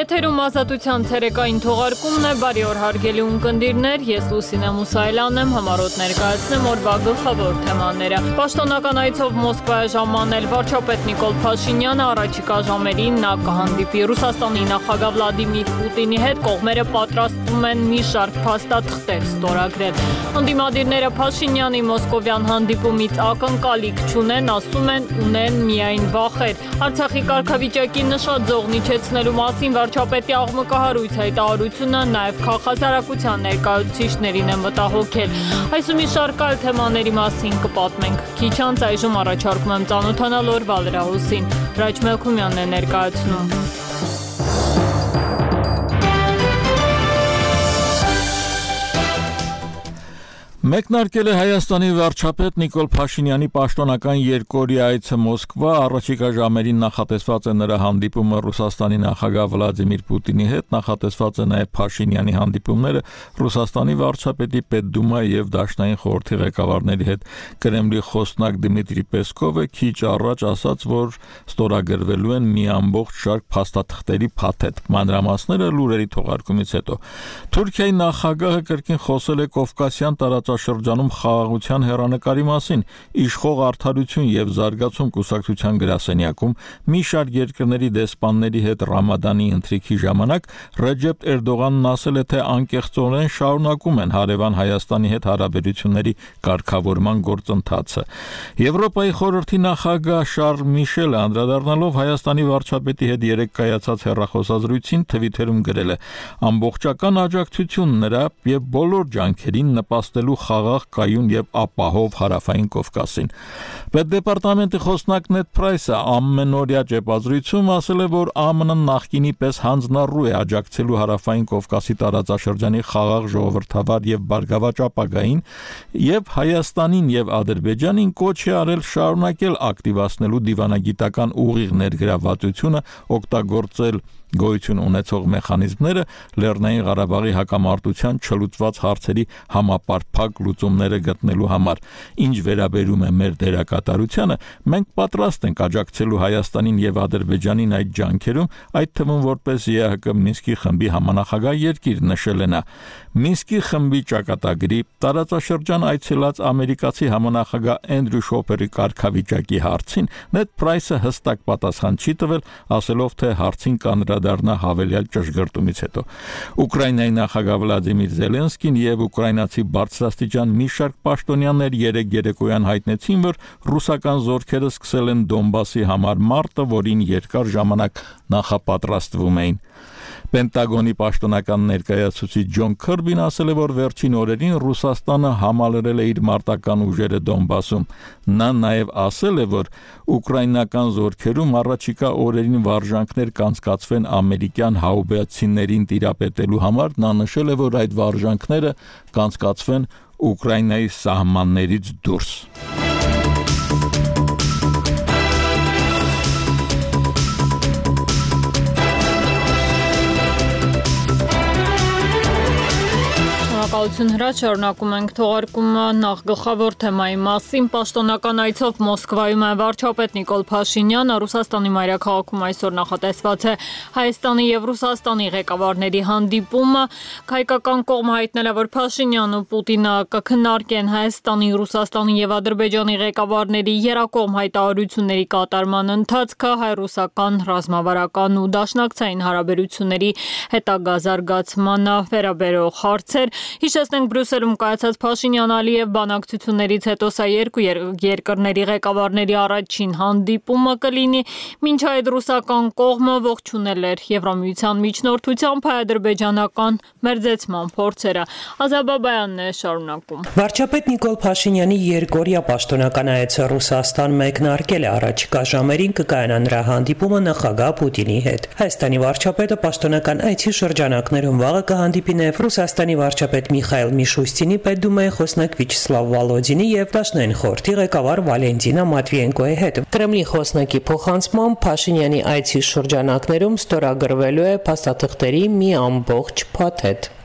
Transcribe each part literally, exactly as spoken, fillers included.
Եթերում ազատության ցերեկային թողարկումն է, բարի օր հարգելի ունկնդիրներ, ես Լուսինե Մուսայելյանն եմ, համառոտ ներկայացնեմ օրվա գլխավոր թեմաները։ Պաշտոնական այցով Մոսկվա է ժամանել վարչապետ Նիկոլ Փաշինյանը, առաջիկա ժամերին նա կհանդիպի Ռուսաստանի նախագահ Վլադիմիր Պուտինի հետ, կողմերը պատրաստվում են մի շարք փաստաթղթեր ստորագրել։ Ընդդիմադիրները Փաշինյանի մոսկովյան հանդիպումից ակնկալիք չունեն, ասում են ունեն միայն վախեր։ Արցախի կարգավիճակի նշաձող իջեցնելու մասին վարչապետի աղմկահարույց հայտարարությունը նաև քաղաքասարակության ներկայացուցիչներին է մտահոգել։ Այս ու մի շարք այլ թեմաների մասին կպատմենք քիչ անց, այժմ առաջարկում եմ ծանոթանալ օրվա լրահոսին։ Ռաջ Մելքումյանն է ներկայացնում։ Մեկնարկել է Հայաստանի վարչապետ Նիկոլ Փաշինյանի պաշտոնական երկօրյա այցը Մոսկվա, առաջիկա ժամերին նախատեսված է նրա հանդիպումը Ռուսաստանի նախագահ Վլադիմիր Պուտինի հետ, նախատեսված է նաև Փաշինյանի հանդիպումները Ռուսաստանի վարչապետի Պետդումայի եւ Դաշնային խորհրդի ղեկավարների հետ։ Կրեմլի խոսնակ Դմիտրի Պեսկովը քիչ առաջ ասաց, որ ստորագրվելու են մի ամբողջ շարք փաստաթղթերի փաթեթ։ Մանրամասները լուրերի թողարկումից հետո Թուրքիայի նախագահը կրկին խոսել է Կովկասյան տարածաշրջանում խաղաղության հեռանկարի մասին, իշխող արդարություն եւ զարգացում կուսակցության գրասենյակում մի շարք երկրների դեսպանների հետ Ռամադանի ընթրիքի ժամանակ Ռեջեփ Էրդողանն ասել է, թե անկեղծորեն շարունակում են հարևան Հայաստանի հետ հարաբերությունների կարգավորման գործընթացը։ Եվրոպայի խորհրդի նախագահ Շարլ Միշելը անդրադառնալով Հայաստանի վարչապետի հետ երեկ կայացած հեռախոսազրույցին Թվիտերում գրել է. ամբողջական աջակցություն նրա եւ բոլոր ջանքերին նպաստելու խաղաղ, կայուն եւ ապահով հարավային Կովկասին։ Պետդեպարտամենտի խոսնակ Նեդ Պրայսը ամենօրյա ճեպազրույցում ասել է, որ ԱՄՆ-ն նախկինի պես հանձնառու է աջակցելու հարավային Կովկասի տարածաշրջանի խաղաղ, ժողովրդավար եւ բարգավաճ ապագային եւ Հայաստանին եւ Ադրբեջանին կոչ է արել շարունակել ակտիվացնելու դիվանագիտական ուղիղ ներգրավվածությունը, օգտագործել գոյություն ունեցող մեխանիզմները Լեռնային Ղարաբաղի հակամարտության չլուծված հարցերի համապարփակ լուծումները գտնելու համար։ Ինչ վերաբերում է մեր դերակատարությանը, մենք պատրաստ ենք աջակցելու Հայաստանին եւ Ադրբեջանին այդ ջանքերում, այդ թվում որպես ԵԱՀԿ Մինսկի խմբի համանախագահ երկիր, նշել է նա։ Մինսկի խմբի ճակատագրի տարածաշրջան այցելած ամերիկացի համանախագահ Էնդրյու Շոփերի կարգավիճակի հարցին Նեդ Պրայսը հստակ պատասխան չի տվել, ասելով, թե հարցին կանդրադառնա հավելյալ ճշգրտումից հետո։ Ուկրաինայի նախագահ Վլադիմիր Զելենսկին եւ ուկրաինացի բարձրաստիճան մի շարք պաշտոնյաներ երեկ երեկոյան հայտնեցին, որ ռուսական զորքերը սկսել են Դոնբասի համար մարտը, որին երկար ժամանակ նախապատրաստվում էին։ Պենտագոնի պաշտոնական ներկայացուցիչ Ջոն Քըրբին ասել է, որ վերջին օրերին Ռուսաստանը համալրել է իր մարտական ուժերը Դոնբասում։ Նա նաև ասել է, որ ուկրաինական զորքերում առաջիկա օրերին վարժանքներ կանցկացվեն ամերիկյան հաուբերցիներին տիրապետելու համար։ Նա նշել է, որ այդ վարժանքները կանցկացվեն Ուկրաինայի սահմաններից դուրս։ Շնորհակալություն Հրաչ, շարունակում ենք թողարկումը նախ գլխավոր թեմայի մասին։ Պաշտոնական այցով Մոսկվայում է վարչապետ Նիկոլ Փաշինյանը, Ռուսաստանի մայրաքաղաքում այսօր նախատեսված է Հայաստանի եւ Ռուսաստանի ղեկավարների հանդիպումը։ Հայկական կողմը հայտնել է, որ Փաշինյանն ու Պուտինը կքննարկեն Հայաստանի, Ռուսաստանի եւ Ադրբեջանի ղեկավարների երակողմ հայտարարությունների կատարման ընթացքը, հայ-ռուսական ռազմավարական ու դաշնակցային հարաբերությունների հետագա զարգացմանը վերաբերող հարցեր։ Հիշեցնենք, Բրյուսելում կայացած Փաշինյան-Ալիև բանակցություններից հետո սա երկու երկրների ղեկավարների առաջին հանդիպումը կլինի, մինչ այդ ռուսական կողմը ողջունել էր Եվրամիության միջնորդությամբ հայ-ադրբեջանական մերձեցման փորձերը։ Ազաբաբայանն է շարունակում։ Վարչապետ Նիկոլ Փաշինյանի երկօրյա պաշտոնական այցը Ռուսաստան մեկնարկել է, առաջիկա ժամերին կկայանա նրա հանդիպումը նախագահ Պուտինի հետ։ Հայաստանի վարչապետը պաշտոնական այցի շրջանակներում վաղը կհանդիպի նաև Ռուսաստանի վարչապետ Միխայել Միշուստինի, Պետդումայի խոսնակ Վիչսլավ Վալոդինի եւ Դաշնային խորհրդի ղեկավար Վալենտինա Մատվիենկոյի հետ։ Կրեմլի խոսնակի փոխանցմամբ Փաշինյանի այցի շրջանակներում ստորագրվելու է փաստաթղթերի մի ամբողջ փաթեթ։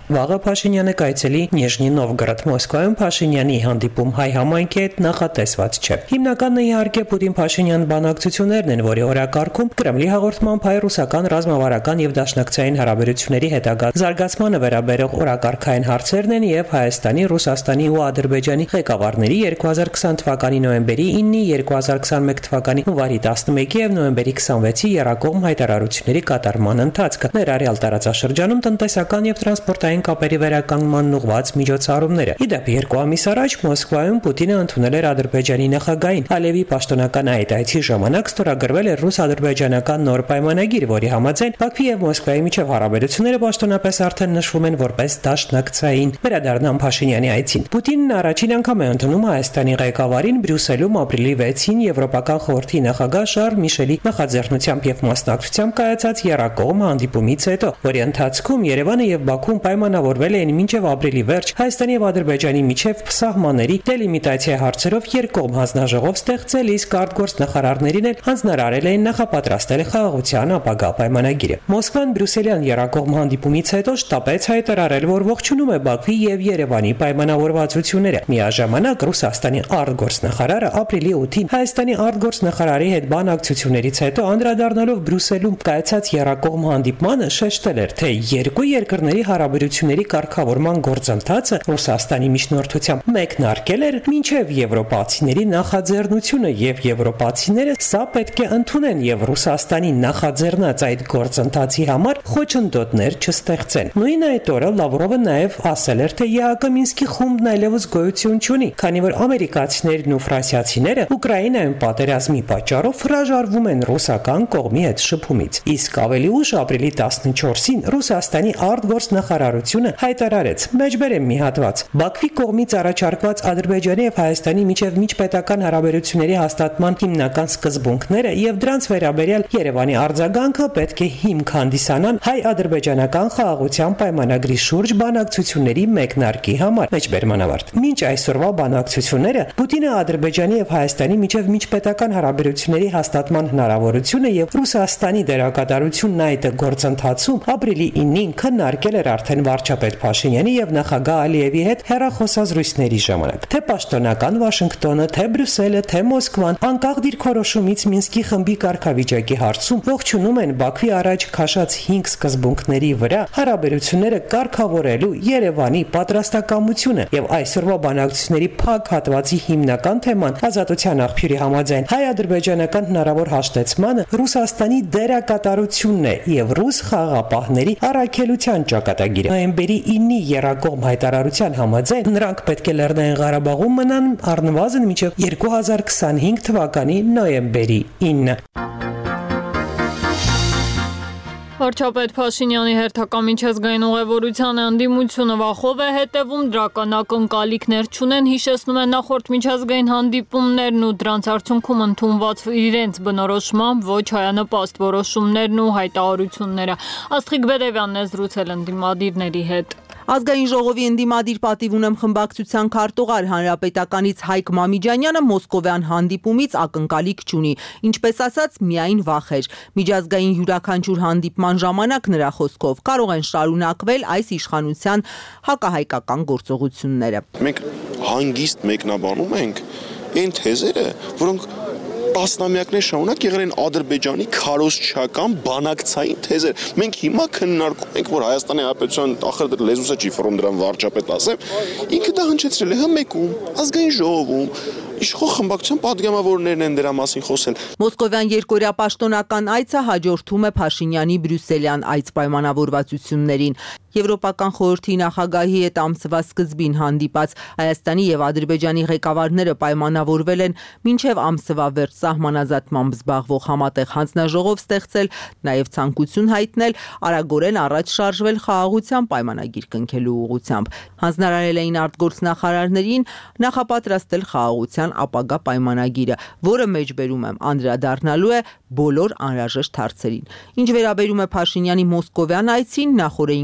Վաղը Փաշինյանը կայցելի Նիժնի Նովգորոդ Մոսկվայում Փաշինյանի հանդիպում հայ համայնքի հետ նախատեսված չէ։ Հիմնականն իհարկե Պուտին-Փաշինյան բանակցություններն են, որի օրակարգում Կրեմլի հաղորդմամբ հայ ռուսական ռազմավարական եւ դաշնակցային հարաբերությունների հետագա զարգացմանը վերաբերող օրակարգային հարցերն են եւ Հայաստանի, Ռուսաստանի ու Ադրբեջանի ղեկավարների երկու հազար քսան թվականի նոյեմբերի ինը, երկու հազար քսանմեկ թվականի հունվարի տասնմեկի եւ նոյեմբերի քսանվեցի երակողմ հայտարարությունների կատարման ընթացքը, ներառյալ տարածաշրջանում տնտեսական եւ տրանսպորտային կապերի վերականգնման ուղղված միջոցառումները։ Իդեպ երկու ամիս առաջ Մոսկվայում Պուտինը ընդունել էր Ադրբեջանի նախագահին։ Ալիևի պաշտոնական այցի ժամանակ ստորագրվել էր ռուս-ադրբեջանական նոր պայմանագիր, որի համաձայն Բաքվի եւ Մոսկվայի միջև հարաբերությունները պաշտոնապես արդեն նշվում են որպես դաշնակցային։ Վերադառնամ Փաշինյանի այցին։ Պուտինն առաջին անգամ է ընդունում Հայաստանի ղեկավարին Բրյուսելում ապրիլի վեցին Եվրոպական խորհրդի նախագահ Շարլ Միշելի նախաձեռնությամբ եւ մասնակցությամբ կայացած երակողմ հանդիպումից հետո, որի ընթացքում Երևանը եւ Բաքուն պայմանավորվել էին մինչև ապրիլի վերջ Հայաստանի եւ Ադրբեջանի միջև սահմանների դելիմիտացիա հարցերով երկկողմ հանձնաժողով ստեղծել, իսկ արտգործ նախարարներին էլ հանձնարարել էին նախապատրաստել խաղաղության ապագա պայմանագիրը։ Մոսկվան Բրյուսելյան երակողմ հանդիպումից հետո շտապեց հայտարարել, որ ողջունում է Բաքվի եւ Երևանի պայմանավորվածությունները։ Միաժամանակ Ռուսաստանի արտգործ նախարարը ապրիլի ութին Հայաստանի արտգործ նախարարի հետ բանակցություններից հետո անդրադառնալով Բրյուսելում կայացած երակողմ հանդիպմանը շեշտել էր, թե երկու երկրների հարաբերությունների կարգավորման գործընթացը Ռուսաստանի միջնորդությամբ մեկնարկել էր մինչև եվրոպացիների նախաձեռնությունը եւ եվրոպացիները սա պետք է ընդունեն եւ Ռուսաստանի նախաձեռնած այդ գործընթացի համար խոչընդոտներ չստեղծեն։ Նույն այդ օրը Լավրովը նաեւ ասել էր, թե ԵԱՀԿ Մինսկի խումբն այլևս գոյություն չունի, քանի որ ամերիկացիներն ու ֆրանսիացիները Ուկրաինայում պատերազմի պատճառով հրաժարվում են ռուսական կողմի հետ շփումից։ Իսկ ավելի ուշ ապրիլի տասնչորսին Ռուսաստանի արտգործ նախարարությունը հայտարարեց. «Մեջբերեմ մի հատված. Բաքվի կողմից առաջարկված Ադրբեջանի եւ Հայաստանի միջև միջպետական հարաբերությունների հաստատման հիմնական սկզբունքները եւ դրանց վերաբերյալ Երևանի արձագանքը պետք է հիմք հանդիսանան հայ-ադրբեջանական խաղաղության պայմանագրի շուրջ բանակցությունների մեկնարկի համար»։ Մեջբերման ավարտ։ Մինչ այսօրվա բանակցությունները Պուտինը Ադրբեջանի եւ Հայաստանի միջև միջպետական հարաբերությունների հաստատման հնարավորությունը եւ Ռուսաստանի դերակատարությունն այդ գործընթացում ապրիլի ինին քննարկել էր արդեն վարչապետ Փաշինյանի եւ նախագահ Ալիևի հետ հեռախոսազրույցների ժամանակ։ Թե պաշտոնական Վաշինգտոնը, թե Բրյուսելը, թե Մոսկվան անկախ դիրքորոշումից Մինսկի խմբի կարգավիճակի հարցում ողջունում են Բաքվի առաջ քաշած հինգ սկզբունքների վրա հարաբերությունները կարգավորելու Երևանի պատրաստակամությունը եւ այսօրվա բանակցությունների փակ հատվածի հիմնական թեման ազատության աղբյուրի համաձայն հայ-ադրբեջանական հնարավոր հաշտեցմանը Ռուսաստանի դերակատարությունն է եւ ռուս խաղաղապահների առաքելության ճակատագիրը։ Նոյեմբերի ինը երակողմ հայտարարության համաձայն նրանք պետք է Լեռնային Ղարաբաղում մնան առնվազն մինչև երկու հազար քսանհինգ թվականի նոյեմբերի ինը։ Վարչապետ Փաշինյանի հերթական միջազգային ուղևորության ընդդիմությունը վախով է հետևում, դրական ակնկալիքներ չունեն, հիշեցնում են նախորդ միջազգային հանդիպումներն ու դրանց արդյունքում ընդունված իրենց բնորոշմամբ ոչ հայանպաստ որոշումներն ու հայտարարությունները։ Աստղիկ Բերևյանն է զրուցել ընդդիմադիրների հետ։ Ազգային ժողովի ընդդիմադիր պատիվ ունեմ խմբակցության քարտուղար հանրապետականից Հայկ Մամիջանյանը մոսկովյան հանդիպումից ակնկալիք չունի, ինչպես ասած, միայն վախեր։ Միջազգային յուրաքանչյուր հանդիպման ժամանակ նրա խոսքով կարող են շարունակվել այս իշխանության հակահայկական գործողությունները։ Մենք հանգիստ մեկնաբանում ենք այն թեզերը, որոնք տասնամյակներ շարունակ եղել են Ադրբեջանի քարոզչական բանակցային թեզեր։ Մենք հիմա քննարկում ենք, որ Հայաստանի Հանրապետության ախր լեզուսը չի ֆորում դրան վարչապետ ասեմ, ինքը դա հնչեցրել է հմեկում, ազգային ժողովում, իշխող խմբակցության պատգամավորներն են դրա մասին խոսել։ Մոսկովյան երկօրյա պաշտոնական այցը հաջորդում է Փաշինյանի բրյուսելյան այց պայմանավորվածություններին։ Եվրոպական խորհրդի նախագահի հետ ամսվա սկզբին հանդիպած Հայաստանի եւ Ադրբեջանի ղեկավարները պայմանավորվել են մինչեւ ամսվա վերջ սահմանազատմամբ զբաղվող համատեղ հանձնաժողով ստեղծել, նաեւ ցանկություն հայտնել արագորեն առաջ շարժվել խաղաղության պայմանագիր կնքելու ուղղությամբ։ Հանձնարարել էին արտգործնախարարներին նախապատրաստել խաղաղության ապագա պայմանագիրը, որը մեջբերում եմ անդրադառնալու է բոլոր անհրաժեշտ հարցերին։ Ինչ վերաբերում է Փաշինյանի մոսկովյան այցին, նախորդին կառավարության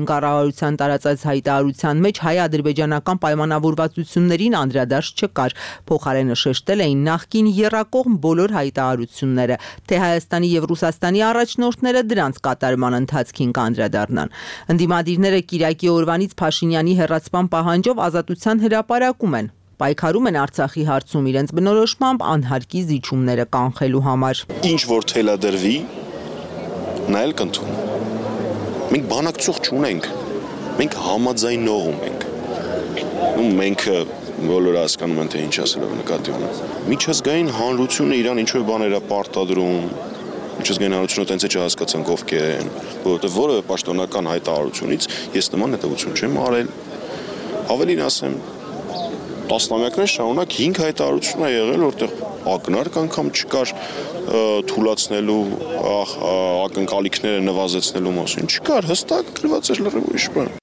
ղեկավարության տարածած հայտարարության մեջ հայ-ադրբեջանական պայմանավորվածություններին անդրադարձ չկար, փոխարենը շեշտել էին նախկին եռակողմ բոլոր հայտարարությունները, թե Հայաստանի եւ Ռուսաստանի առաջնորդները դրանց կատարման ընթացքին կանդրադառնան։ Ընդդիմադիրները Կիրակի օրվանից Փաշինյանի հեռացման պահանջով ազատության հրապարակում են։ Պայքարում են Արցախի հարցում իրենց բնորոշմամբ անհարկի զիջումները կանխելու համար։ Ինչ որ թելադրվի, նա էլ կընդունի։ Մենք բանակցող չունենք, մենք համաձայնողում ենք։ Ու մենք բոլորը հասկանում են, թե ինչ ասելով նկատի ունեն։ Միջազգային հանրությունը իրան ինչ-որ բաներ է պարտադրում, միջազգային հանրությունը տենց է չհասկացանք ովքեր են, որովհետև որևէ պաշտոնական հայտարարությունից ես նման հետևություն չեմ արել։ Ավելին ասեմ, տասնամյակներ շարունակ հինգ հայտարարություն է եղել, որտեղ ակնարկ անգամ չկար թուլացնելու, ակնկալիքները նվազեցնելու մասին, չկար, հստակ գրված էր լրիվ ուրիշ բան։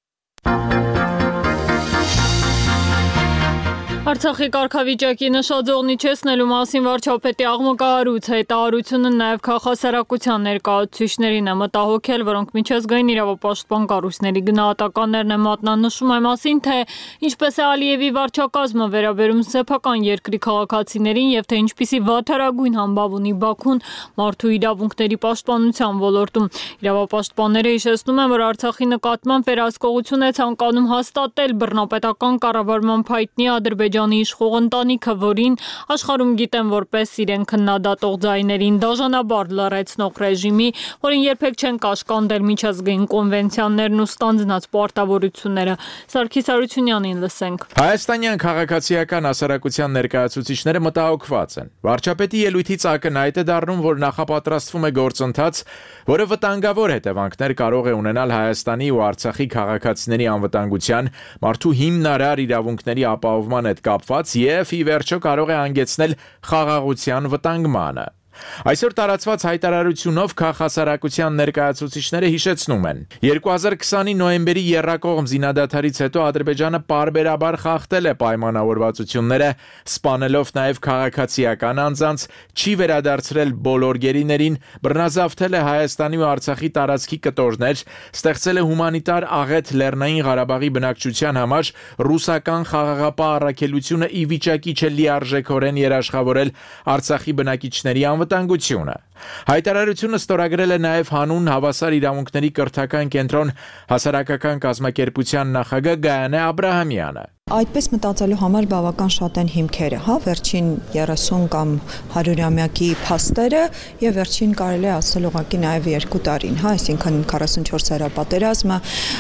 Արցախի կարգավիճակի նշաձողնի չեսնելու մասին վարչապետի աղմկահարույց հայտարարությունը նաև քաղաքասարակության ներկայացուցիչներին է մտահոգել, որոնք միջազգային իրավապաշտպան կառույցների գնահատականներն են մատնանշում այն մասին, թե ինչպես է Ալիևի վարչակազմը վերաբերում սեփական երկրի քաղաքացիներին եւ թե ինչպիսի վատթարագույն համբավ ունի Բաքուն մարդու իրավունքների պաշտպանության ոլորտում։ Իրավապաշտպանները հիշեցնում են, որ Արցախի նկատմամբ վերահսկողություն է ցանկանում հաստատել բռնապետական կառավարման փայտնի Ադրբեջանի իշխող ընտանիքը, որին աշխարհում գիտեն որպես իրեն քննադատող ձայներին դաժանաբար լռեցնող ռեժիմի, որին երբեք չեն կաշկանդել միջազգային կոնվենցիաներն ու ստանձնած պարտավորությունները։ Սարգիս Արությունյանին լսենք։ Հայաստանյան քաղաքացիական հասարակության ներկայացուցիչները մտահոգված են։ Վարչապետի ելույթից ակնհայտ է դառնում, որ նախապատրաստվում է գործընթաց, որը վտանգավոր հետևանքներ կարող է ունենալ Հայաստանի ու Արցախի քաղաքացիների անվտանգության, մարդու հիմնարար իրավունքների ապահովման հետ կապված եւ ի վերջո կարող է հանգեցնել խաղաղության վտանգմանը։ Այսօր տարածված հայտարարությունով քաղաքասարակության ներկայացուցիչները հիշեցնում են. երկու հազար քսանի նոյեմբերի եռակողմ զինադադարից հետո Ադրբեջանը պարբերաբար խախտել է պայմանավորվածությունները, սպանելով նաև քաղաքացիական անձանց, չի վերադարձրել բոլոր գերիներին, բռնազավթել է Հայաստանի ու Արցախի տարածքի կտորներ, ստեղծել է հումանիտար աղետ Լեռնային Ղարաբաղի բնակչության համար, ռուսական խաղաղապահ առաքելությունը ի վիճակի չէ լիարժեքորեն երաշխավորել Արցախի բնակիչների անվտանգությունը։ Հայտարարությունը ստորագրել է նաև հանուն հավասար իրավունքների կրթական կենտրոն հասարակական կազմակերպության նախագահ Գայանե Աբրահամյանը։ Այդպես մտածելու համար բավական շատ են հիմքերը, հա, վերջին երեսուն կամ հարյուրամյակի փաստերը եւ վերջին կարելի է ասել ուղղակի նաեւ երկու տարին, հա, այսինքն քառասունչորս հարապատերազմը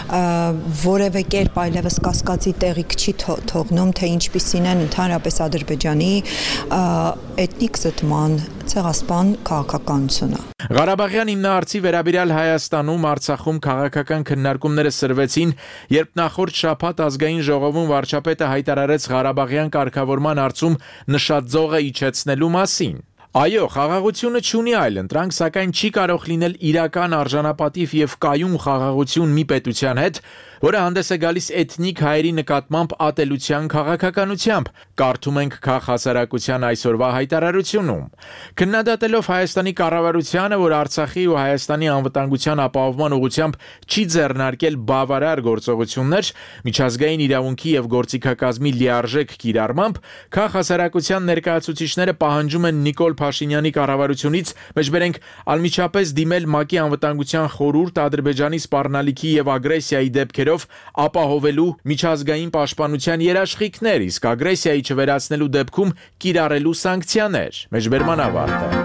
որևէ կերպ այլևս կասկածի տեղիք չի թողնում, թե ինչպիսին են ընդհանրապես Ադրբեջանի էթնիկ զտման ցեղասպան քաղաքականությունը։ Ղարաբաղյան հիմնահարցի վերաբերյալ Հայաստանում, Արցախում քաղաքական քննարկումները սրվեցին, երբ նախորդ շաբաթ ազգային ժողովում վարչապետը հայտարարեց Ղարաբաղյան կարգավորման հարցում նշած ձողը իջեցնելու մասին։ Այո, խաղաղությունը չունի այլ ընտրանք, սակայն չի կարող լինել իրական արժանապատիվ եւ կայուն խաղաղություն մի պետության հետ, որը հանդես է գալիս էթնիկ հայերի նկատմամբ ատելության քաղաքականությամբ, կարդում ենք քաղաքասարակության այսօրվա հայտարարությունում։ Քննադատելով Հայաստանի կառավարությանը, որ Արցախի ու Հայաստանի անվտանգության ապահովման ուղղությամբ չի ձեռնարկել բավարար գործողություններ, միջազգային իրավունքի եւ գործիքակազմի լիարժեք կիրառմամբ, քաղաքասարակության ներկայացուցիչները պահանջում են Նիկոլ Փաշինյանի կառավարությունից, մեջբերենք անմիջապես դիմել ՄԱԿ-ի անվտանգության խորհուրդ Ադրբեջանի սպառնալիքի եւ ագրեսիայի դեպքերով ապահովելու միջազգային պաշտպանության երաշխիքներ, իսկ ագրեսիայի չվերացնելու դեպքում կիրառելու սանկցիաներ։ Մեջբերման ավարտը։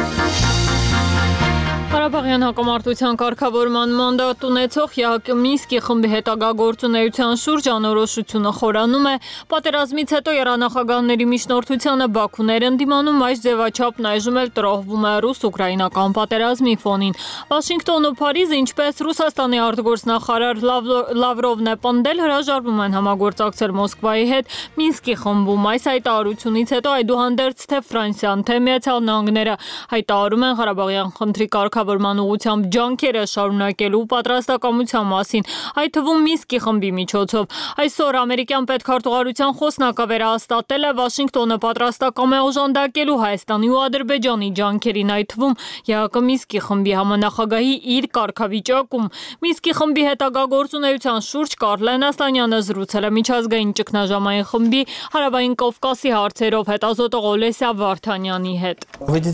Ղարաբաղյան հակամարտության կարգավորման մանդատ ունեցող ԵԱՀԿ Մինսկի խմբի հետագա գործունեության շուրջ անորոշությունը խորանում է, պատերազմից հետո երանախագահների միջնորդությանը Բաքուներ ընդդիմանում այս ձևաչափն այժմ էլ տրոհվում է ռուս-ուկրաինական պատերազմի ֆոնին։ Վաշինգտոն ու Փարիզը, ինչպես Ռուսաստանի արտգործնախարար Լավրովն է պնդել, հրաժարվում են համագործակցել Մոսկվայի հետ Մինսկի խմբում։ Այս հայտարարությունից հետո այդուհանդերձ թե Ֆրանսիան, թե Միացյալ Նահանգները հայտարարում են Ղարաբաղյան խնդրի կարգավորման կարգավորման ուղղությամբ ջանքերը շարունակելու պատրաստակամության մասին, այդ թվում Մինսկի խմբի միջոցով։ Այսօր ամերիկյան պետքարտուղարության խոսնակը վերահաստատել է Վաշինգտոնը պատրաստակամ է օժանդակելու Հայաստանի ու Ադրբեջանի ջանքերին, այդ թվում ԵԱՀԿ Մինսկի խմբի համանախագահի իր կարգավիճակում։ Մինսկի խմբի հետագա գործունեության շուրջ Կարլեն Ասլանյանը զրուցել է միջազգային ճգնաժամային խմբի Հարավային Կովկասի հարցերով հետազոտող Օլեսիա Վարդանյանի հետ։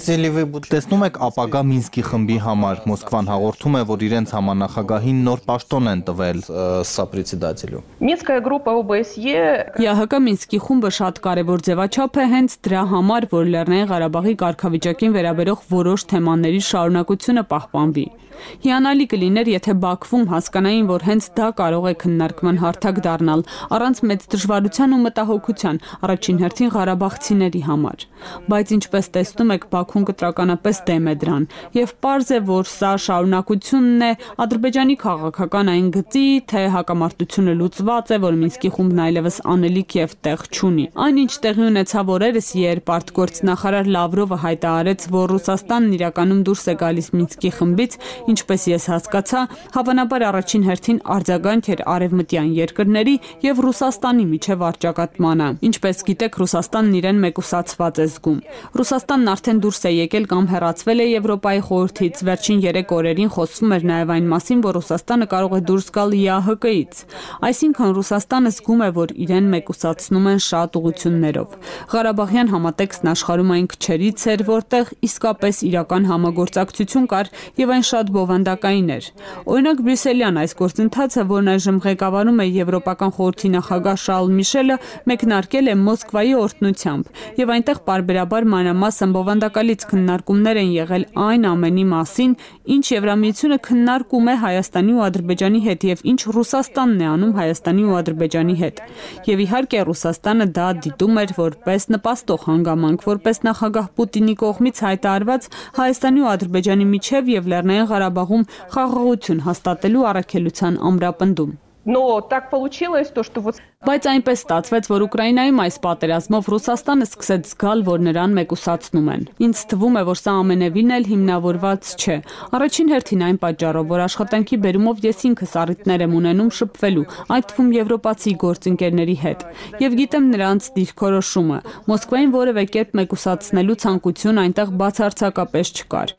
Տեսնում եք ապագա Մինսկի խմբի համար Մոսկվան հաղորդում է, որ իրենց համանախագահին նոր պաշտոն են տվել սապրեցիդատելю։ Մինսկայա գրուպա օ բի էս է ԵԱՀԿ Մինսկի խումբը շատ կարևոր ձևաչափ է հենց դրա համար, որ Լեռնային Ղարաբաղի կարգավիճակին վերաբերող որոշ թեմաների շարունակությունը պահպանվի։ Հիանալի կլիներ, եթե Բաքվում հասկանային, որ հենց դա կարող է քննարկման հարթակ դառնալ, առանց մեծ դժվարության ու մտահոգության, առաջին հերթին ղարաբաղցիների համար։ Բայց ինչպես տեսնում եք, Բաքուն կտրականապես դեմ է դրան, եւ պարզ է, որ սա շարունակությունն է Ադրբեջանի քաղաքական այն գծի, թե հակամարտությունը լուծված է, որ Մինսկի խումբն այլևս անելիք եւ տեղ չունի։ Այնինչ տեղի ունեցավ օրերս, երբ արտգործնախարար Լավրովը հայտարարեց, որ Ռուսաստանն իրականում դուրս է գալիս Մինսկի խմբից, ինչպես ես հասկացա, հավանաբար առաջին հերթին արձագանք էր արևմտյան երկրների եւ Ռուսաստանի միջև առճակատմանը։ Ինչպես գիտեք, Ռուսաստանն իրեն մեկուսացված է զգում։ Ռուսաստանն արդեն դուրս է եկել կամ հեռացվել է Եվրոպայի խորհրդից։ Վերջին երեք օրերին խոսվում էր նաեւ այն մասին, որ Ռուսաստանը կարող է դուրս գալ ԵԱՀԿ-ից։ Այսինքն Ռուսաստանը զգում է, որ իրեն մեկուսացնում են շատ ուղղություններով։ Ղարաբաղյան համատեքստն աշխարհում այն քչերից էր, որտեղ իսկապես իրական համագործակցություն կար եւ այն շատ բովանդակային էր։ Օրինակ Բրյուսելյան այս գործընթացը, որն այժմ ղեկավարում է Եվրոպական խորհրդի նախագահ Շարլ Միշելը, մեկնարկել է Մոսկվայի օրհնությամբ, եւ այնտեղ պարբերաբար մանրամասն բովանդակալից քննարկումներ են եղել այն ամենի մասին, ինչ Եվրամիությունը քննարկում է Հայաստանի ու Ադրբեջանի հետ եւ ինչ Ռուսաստանն է անում Հայաստանի ու Ադրբեջանի հետ։ Եվ իհարկե Ռուսաստանը դա դիտում էր որպես նպաստող հանգամանք, որպես նախագահ Պուտինի կողմից հայտարարված Հայաստանի ու Ադրբեջանի միջև եւ Լեռնային Ղարաբաղում խաղաղություն հաստատելու առաքելության ամրապնդում։ Но так получилось, то, что вот Բայց այնպես ստացվեց, որ Ուկրաինայում այս պատերազմով Ռուսաստանը սկսեց զգալ, որ նրան մեկուսացնում են։ Ինձ թվում է, որ սա ամենևին էլ հիմնավորված չէ։ Առաջին հերթին այն պատճառով, որ աշխատանքի բերումով ես ինքս առիթներ եմ ունենում շփվելու, այդ թվում եվրոպացի գործընկերների հետ։ Եվ գիտեմ նրանց դիրքորոշումը։ Մոսկվային որևէ կերպ մեկուսացնելու ցանկություն այնտեղ բացարձակապես չկար։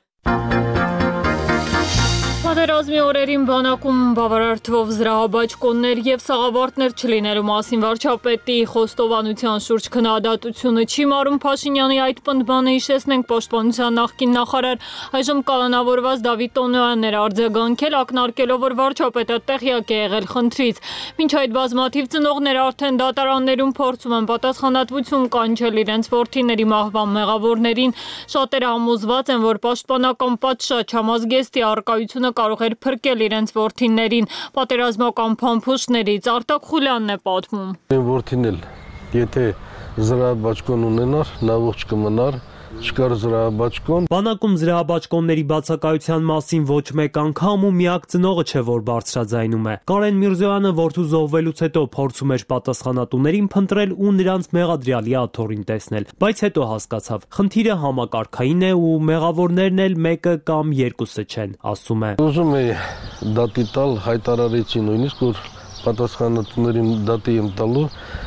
Պատերազմի օրերին բանակում բավարար թվով զրահաբաճկոններ եւ սաղավարտներ չլինելու մասին վարչապետի խոստովանության շուրջ քննադատությունը չի մարում Փաշինյանի այդ պնդմանը հիշեցնենք պաշտպանության նախկին նախարար այժմ կալանավորված Դավիթ Տոնոյանն էր արձագանքել ակնարկելով, որ վարչապետը տեղյակ է եղել խնդրից։ Մինչ այդ բազմաթիվ ծնողներ արդեն դատարաններում փորձում են պատասխանատվություն կանչել իրենց որդիների մահվան մեղավորներին։ Շատերը համոզված են, որ պաշտպանական պատշաճ համազգեստի արկայությունը կարող էր փրկել իրենց որդիներին պատերազմական փամփուշտներից։ Արտակ Խուլյանն է պատմում։ Որդին էլ եթե զրահաբաճկոն ունենար, նա ողջ կմնար, չկար զրահաբաճկոն։ Բանակում զրահաբաճկոնների բացակայության մասին ոչ մեկ անգամ ու միակ ծնողը չէ, որ բարձրաձայնում է։ Կարեն Միրզոյանը որդու զոհվելուց հետո փորձում էր պատասխանատուներին փնտրել ու նրանց մեղադրյալի աթոռին տեսնել, բայց հետո հասկացավ, խնդիրը համակարգային է ու մեղավորներն էլ մեկը կամ երկուսը չեն, ասում է։ Ուզում էի դատի տալ, հայտարարեցի նույնիսկ, որ պատասխանատուներին դատի եմ տալու,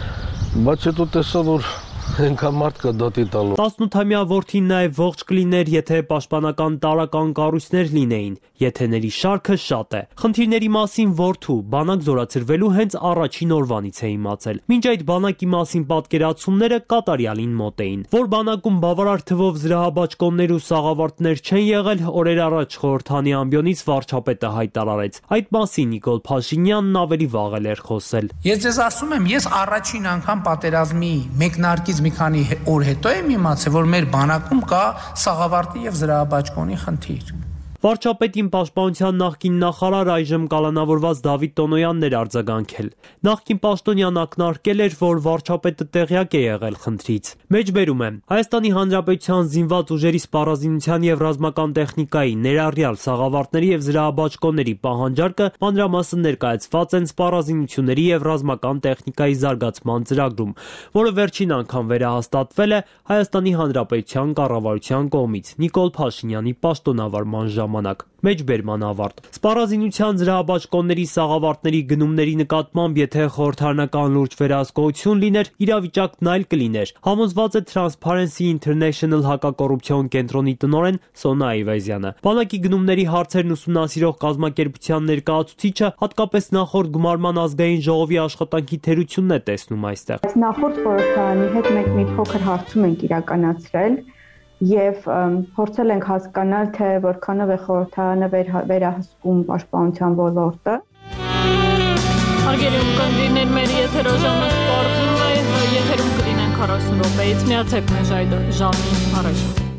բայց հետո տեսա, որ Ենքան մարդ կա դատի տալու։ տասնութամյա որդին նաև ողջ կլիներ, եթե պաշտպանական տարրական կառույցներ լինեին, եթեների շարքը շատ է։ Խնդիրների մասին որդու բանակ զորացրվելու հենց առաջին օրվանից է իմացել։ Մինչ այդ բանակի մասին պատկերացումները կատարյալին մոտ էին։ Որ բանակում բավարար թվով զրահաբաճկոններ ու սաղավարտներ չեն եղել, օրեր առաջ խորհրդանի ամբիոնից վարչապետը հայտարարեց։ Այդ մասին Նիկոլ Փաշինյանն ավելի վաղ էր խոսել։ Ես ձեզ ասում եմ, ես առաջին անգամ պատերազմի մեկնարկից մի քանի օր հետո եմ իմացել, որ մեր բանակում կա սաղավարտի եւ զրահաբաճկոնի խնդիր։ Վարչապետին պաշտպանության նախկին նախարար այժմ կալանավորված Դավիթ Տոնոյանն էր արձագանքել։ Նախկին պաշտոնյան ակնարկել էր, որ վարչապետը տեղյակ է եղել խնդրից։ Մեջբերում է Հայաստանի Հանրապետության զինված ուժերի սպառազինության եւ ռազմական տեխնիկայի ներառյալ սաղավարտների եւ զրահաբաճկոնների պահանջարկը մանրամասն ներկայացված են սպառազինությունների եւ ռազմական տեխնիկայի զարգացման ծրագրում, որը վերջին անգամ վերահաստատվել է Հայաստանի Հանրապետության կառավարության կողմից Նիկոլ Փաշինյանի պաշտոնավարման ժամանակ։ ժամանակ։ Մեջբերման ավարտ։ Սպառազինության զրահաբաճկոնների սաղավարտների գնումների նկատմամբ, եթե խորհրդարանական լուրջ վերահսկողություն լիներ, իրավիճակն այլ կլիներ, համոզված է Transparency International հակակոռուպցիոն կենտրոնի տնօրեն Սոնա Այվազյանը։ Բանակի գնումների հարցերն ուսումնասիրող կազմակերպության ներկայացուցիչը հատկապես նախորդ գումարման ազգային ժողովի աշխատանքի թերությունն է տեսնում այստեղ։ Նախորդ խորհրդարանի հետ մենք մի փոքր հարցում ենք իրականացրել եւ փորձել ենք հասկանալ, թե որքանով է խորհրդարանը վերահսկում պաշտպանության ոլորտը։ Հարգելի ունկնդիրներ, մեր եթերաժամը սպառվում է, եթերում կլինեն քառասուն րոպեից, միացեք մեզ այդ ժամին առաջ։